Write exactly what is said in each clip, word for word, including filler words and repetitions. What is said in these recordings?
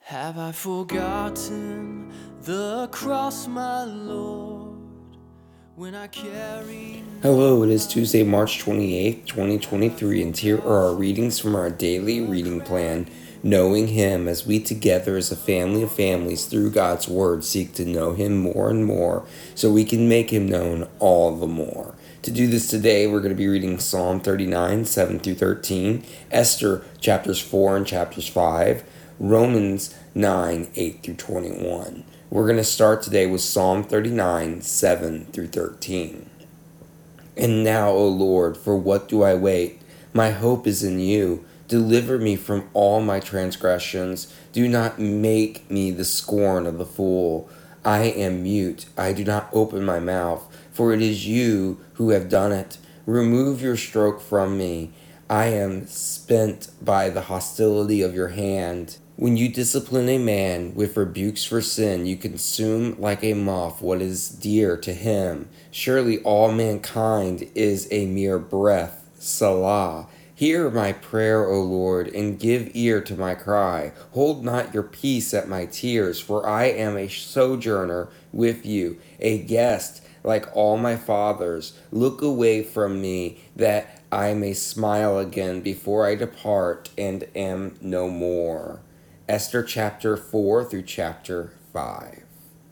Have I forgotten the cross, my Lord, when I carry... Hello, it is Tuesday, March twenty-eighth, twenty twenty-three, and here are our readings from our daily reading plan, Knowing Him, as we together as a family of families through God's Word seek to know Him more and more so we can make Him known all the more. To do this today, we're going to be reading Psalm thirty-nine, seven through thirteen, Esther chapters four and chapters five, Romans nine, eight through twenty-one. We're going to start today with Psalm thirty-nine, seven through thirteen. And now, O Lord, for what do I wait? My hope is in you. Deliver me from all my transgressions. Do not make me the scorn of the fool. I am mute. I do not open my mouth, for it is you who have done it. Remove your stroke from me. I am spent by the hostility of your hand. When you discipline a man with rebukes for sin, you consume like a moth what is dear to him. Surely all mankind is a mere breath. Salah. Hear my prayer, O Lord, and give ear to my cry. Hold not your peace at my tears, for I am a sojourner with you, a guest like all my fathers. Look away from me, that I may smile again before I depart and am no more. Esther chapter four through chapter five.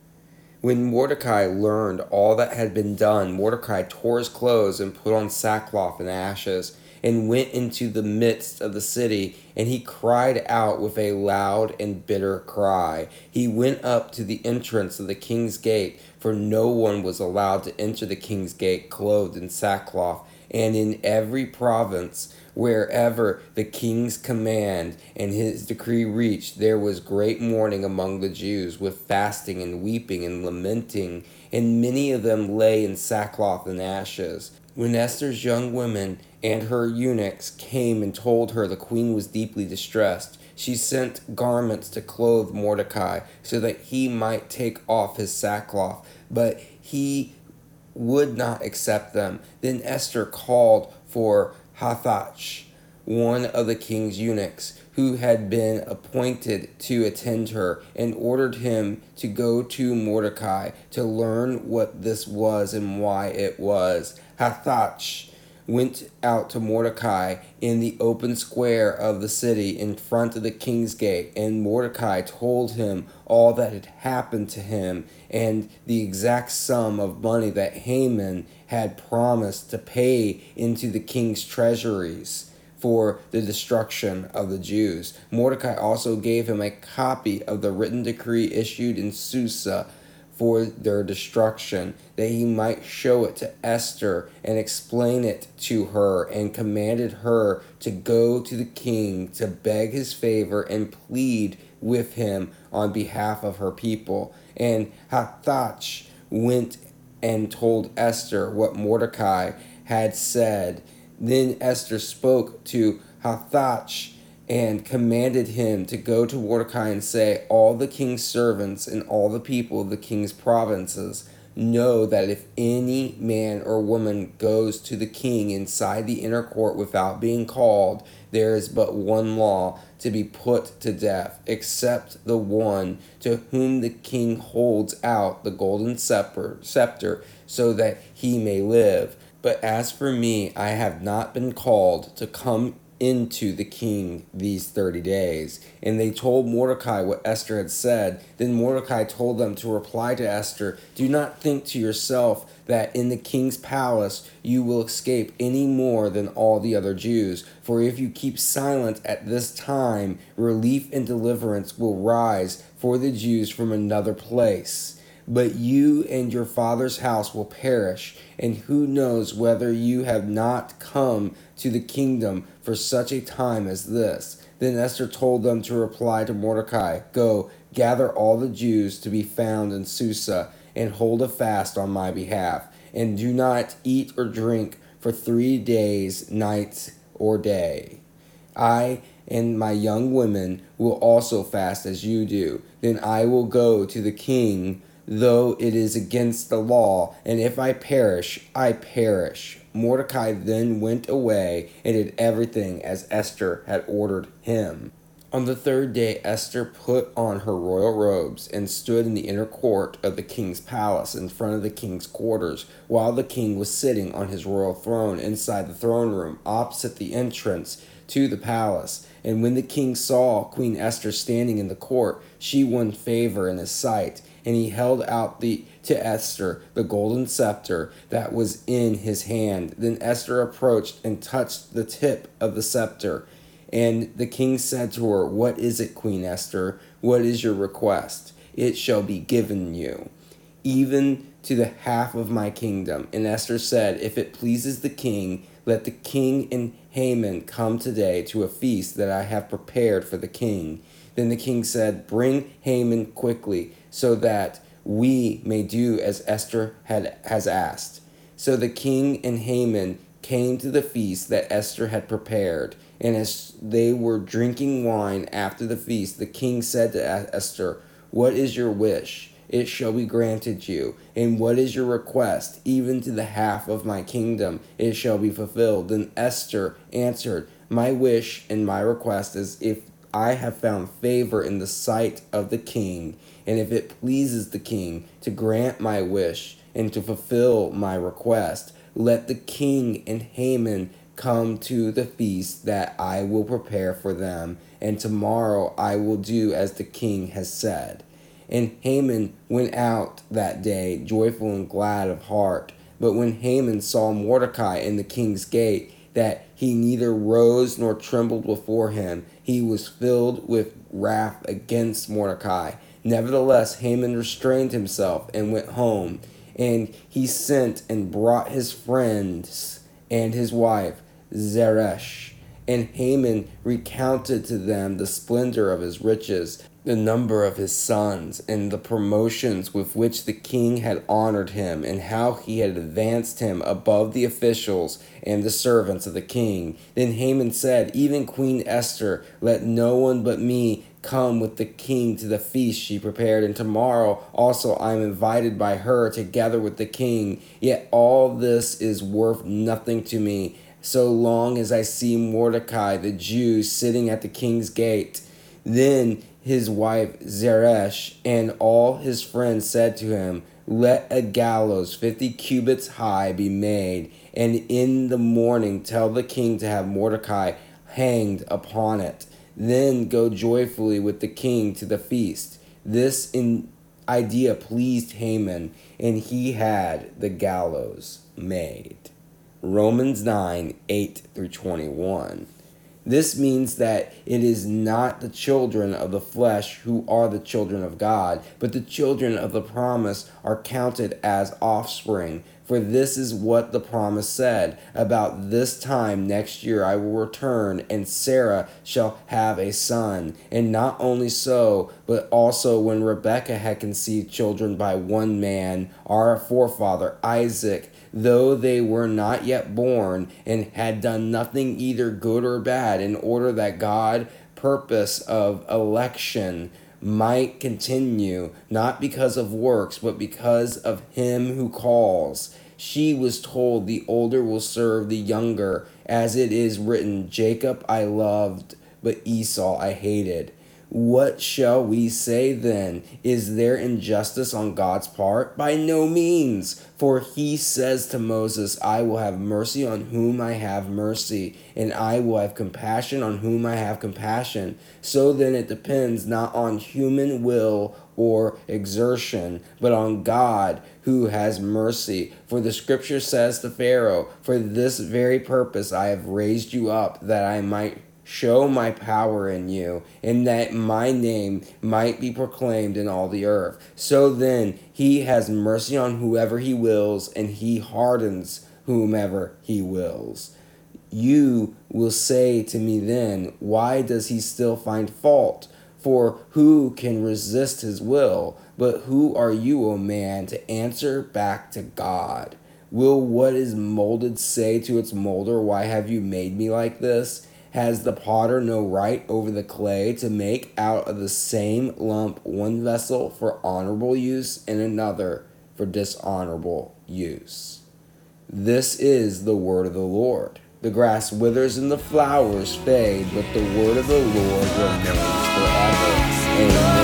When Mordecai learned all that had been done, Mordecai tore his clothes and put on sackcloth and ashes, and went into the midst of the city, and he cried out with a loud and bitter cry. He went up to the entrance of the king's gate, for no one was allowed to enter the king's gate clothed in sackcloth. And in every province, wherever the king's command and his decree reached, there was great mourning among the Jews, with fasting and weeping and lamenting, and many of them lay in sackcloth and ashes. When Esther's young women and her eunuchs came and told her the queen was deeply distressed, she sent garments to clothe Mordecai, so that he might take off his sackcloth, but he would not accept them. Then Esther called for Hathach, one of the king's eunuchs, who had been appointed to attend her, and ordered him to go to Mordecai to learn what this was and why it was. Hathach went out to Mordecai in the open square of the city in front of the king's gate, and Mordecai told him all that had happened to him and the exact sum of money that Haman had promised to pay into the king's treasuries for the destruction of the Jews. Mordecai also gave him a copy of the written decree issued in Susa for their destruction, that he might show it to Esther and explain it to her, and commanded her to go to the king to beg his favor and plead with him on behalf of her people. And Hathach went and told Esther what Mordecai had said. Then Esther spoke to Hathach and commanded him to go to Mordecai and say, all the king's servants and all the people of the king's provinces know that if any man or woman goes to the king inside the inner court without being called, there is but one law: to be put to death, except the one to whom the king holds out the golden scepter, scepter so that he may live. But as for me, I have not been called to come into the king these thirty days. And they told Mordecai what Esther had said. Then Mordecai told them to reply to Esther, do not think to yourself that in the king's palace you will escape any more than all the other Jews. For if you keep silent at this time, relief and deliverance will rise for the Jews from another place. But you and your father's house will perish, and who knows whether you have not come to the kingdom for such a time as this. Then Esther told them to reply to Mordecai, go, gather all the Jews to be found in Susa, and hold a fast on my behalf, and do not eat or drink for three days, night or day. I and my young women will also fast as you do. Then I will go to the king, though it is against the law, and if I perish, I perish. Mordecai then went away and did everything as Esther had ordered him. On the third day, Esther put on her royal robes and stood in the inner court of the king's palace in front of the king's quarters, while the king was sitting on his royal throne inside the throne room, opposite the entrance to the palace. And when the king saw Queen Esther standing in the court, she won favor in his sight, and he held out the to Esther the golden scepter that was in his hand. Then Esther approached and touched the tip of the scepter. And the king said to her, "What is it, Queen Esther? What is your request? It shall be given you, even to the half of my kingdom." And Esther said, "If it pleases the king, let the king and Haman come today to a feast that I have prepared for the king." Then the king said, "Bring Haman quickly, so that we may do as Esther had has asked." So the king and Haman came to the feast that Esther had prepared. And as they were drinking wine after the feast, the king said to Esther, "What is your wish? It shall be granted you. And what is your request? Even to the half of my kingdom it shall be fulfilled." Then Esther answered, "My wish and my request is, if I have found favor in the sight of the king, and if it pleases the king to grant my wish and to fulfill my request, let the king and Haman come to the feast that I will prepare for them, and tomorrow I will do as the king has said." And Haman went out that day, joyful and glad of heart. But when Haman saw Mordecai in the king's gate, that he neither rose nor trembled before him, he was filled with wrath against Mordecai. Nevertheless, Haman restrained himself and went home, and he sent and brought his friends and his wife Zeresh. And Haman recounted to them the splendor of his riches, the number of his sons, and the promotions with which the king had honored him, and how he had advanced him above the officials and the servants of the king. Then Haman said, "Even Queen Esther, let no one but me come with the king to the feast she prepared, and tomorrow also I am invited by her together with the king. Yet all this is worth nothing to me, so long as I see Mordecai the Jew sitting at the king's gate." Then his wife Zeresh and all his friends said to him, "Let a gallows fifty cubits high be made, and in the morning tell the king to have Mordecai hanged upon it. Then go joyfully with the king to the feast." This in idea pleased Haman, and he had the gallows made. Romans nine, eight through twenty-one. This means that it is not the children of the flesh who are the children of God, but the children of the promise are counted as offspring. For this is what the promise said: "About this time next year I will return, and Sarah shall have a son." And not only so, but also when Rebekah had conceived children by one man, our forefather Isaac, though they were not yet born, and had done nothing either good or bad, in order that God's purpose of election might continue, not because of works, but because of him who calls. She was told, "The older will serve the younger," as it is written, "Jacob I loved, but Esau I hated." What shall we say then? Is there injustice on God's part? By no means. For he says to Moses, "I will have mercy on whom I have mercy, and I will have compassion on whom I have compassion." So then it depends not on human will or exertion, but on God who has mercy. For the scripture says to Pharaoh, "For this very purpose I have raised you up, that I might show my power in you, and that my name might be proclaimed in all the earth." So then he has mercy on whoever he wills, and he hardens whomever he wills. You will say to me then, "Why does he still find fault? For who can resist his will?" But who are you, O man, to answer back to God? Will what is molded say to its molder, "Why have you made me like this?" Has the potter no right over the clay to make out of the same lump one vessel for honorable use and another for dishonorable use? This is the word of the Lord. The grass withers and the flowers fade, but the word of the Lord remains forever. Amen.